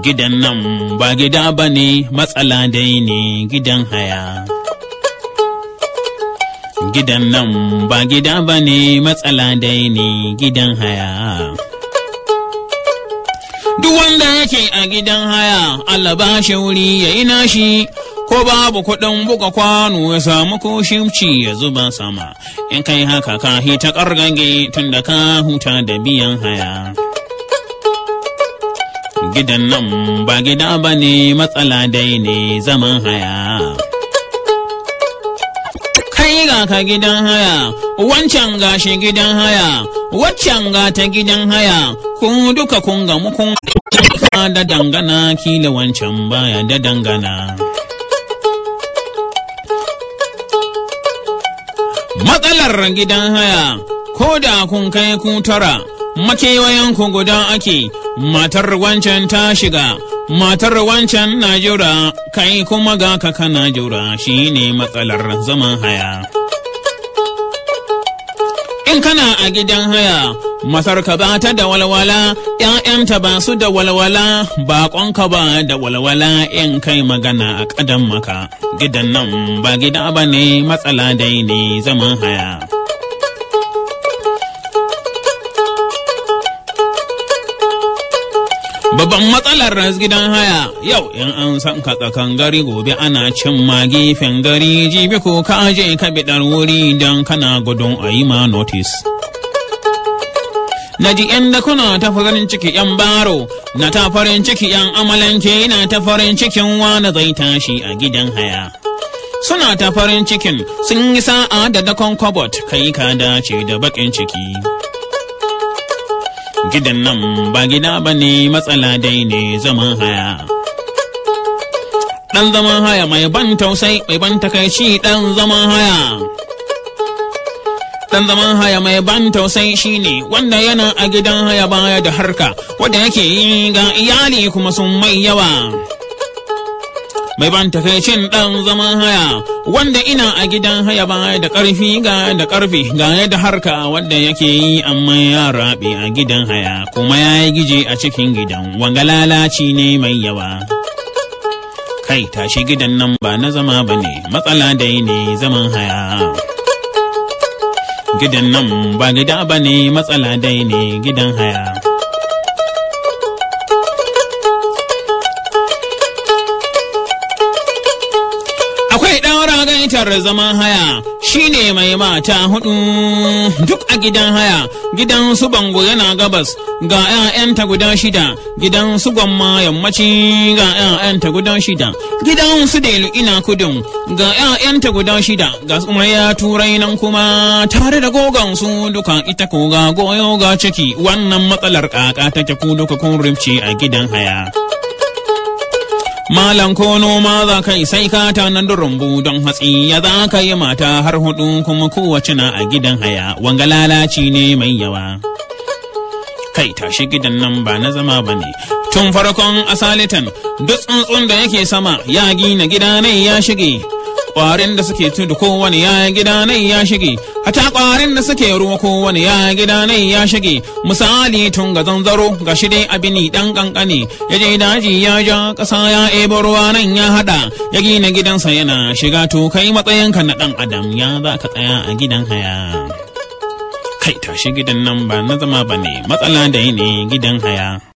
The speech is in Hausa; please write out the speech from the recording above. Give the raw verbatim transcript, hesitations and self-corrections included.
gidan nan ba gida ba ne matsala dai ne gidan haya. Gidan nan ba gida ba ne matsala dai ne gidan haya. Duk wanda yake a gidan haya Allah ba shi wuri ya yi nashi, ko babu kuɗin buga kwano ya samu ko shimci ya zuba sama. In kai haka ka hita ƙargage tun da ka huta da biyan haya. Gidan nan ba gida ba ne matsala dai ne zaman haya. Kai ga ka gidan haya, wancan gashi gidan haya, waccan ga ta gidan haya, kun duka kun gamu kun da dangana, kila wancan baya da dangana. Matsalar gidan haya, ko da kun kai ku tara, makewayen ku guda ake, matar wancan ta shiga, matar wancan na jura, kai kuma ga ka kana jura, shine matsalar zaman haya. In kana a gidan haya, masarka ba ta da walwala, ‘ya'yanta ba su da walwala, baƙonka ba da walwala, in kai magana a ƙadan maka. Gidan nan ba gida ba ne matsala dai ne zaman haya. Babban matsalar gidan haya yau in an san ka tsakan gari, gobe ana cin ma gefen gari, jibi ko ka je ka biɗar wuri don kana gudun a yi ma notice. Na ji ‘yan da kuna ta farin ciki ‘yan baro, na ta farin ciki ‘yan amalanke, na ta farin cikin wani zai tashi a gidan haya. Suna ta farin cikin sun yi sa'a da dakon kwabot, kai ka dace da baƙin ciki. Gidan nan ba gida ba ne matsala dai ne zaman haya. Ɗan zaman haya mai ban tausai, mai ban takaici ɗan zaman haya. Ɗan zaman haya mai ban tausai shine wanda yana a gidan haya baya da harka, wanda yake yi ga iyali kuma sun mai yawa. Mai ban takaicin ɗan zaman haya wanda ina a gidan haya baya da ƙarfi ga da ƙarfi ga da harka, wanda yake yi amma ya raɓe a gidan haya kuma ya yi gije a cikin gidan, wanga lalaci ne mai yawa. Kai tashi, gidan nan ba na zama ba ne matsala dai ne zaman haya. Gidan nan ba gida ba ne matsala dai ne gidan haya. Akwai ɗan ragaitar zaman haya shine mai mata hudu duk a gidan haya. Gidan su bango yana gabas ga ‘ya'yanta guda shida, gidan su gwamma yammaci ga ‘ya'yanta guda shida, gidan su delu ina kudin ga ‘ya'yanta guda shida, ga ya turai nan kuma tare da gogon su duka, ita ko ga goyo ga ciki. Wannan matsalar kaka take ku duka kun rifce a gidan haya. Malam ko noma za ka yi sai ka tanan rumbu don hatsi, ya za ka yi mata har hudu kuma kowace na a gidan haya, wanga lalaci ne mai yawa. Kai tashi, gidan nan ba na zama ba ne. Tun farkon asalitan duk tsuntsun da yake sama ya gina gida nai ya shige, ƙwarin da suke tudu kowane ya gida nai ya shige, hata ƙwarin da suke ruwa kowane ya gida nai ya shige. Misali tun ga zanzaro ga shi dai abini ɗan ƙanƙane, ya je daji ya ja ƙasa ya ebo ruwa nan ya haɗa, ya gina gidansa yana shiga. To kai matsayinka na ɗan adam ya za ka tsaya a gidan haya. Kai tashi, gidan nan ba na zama ba ne matsala dai ne gidan haya.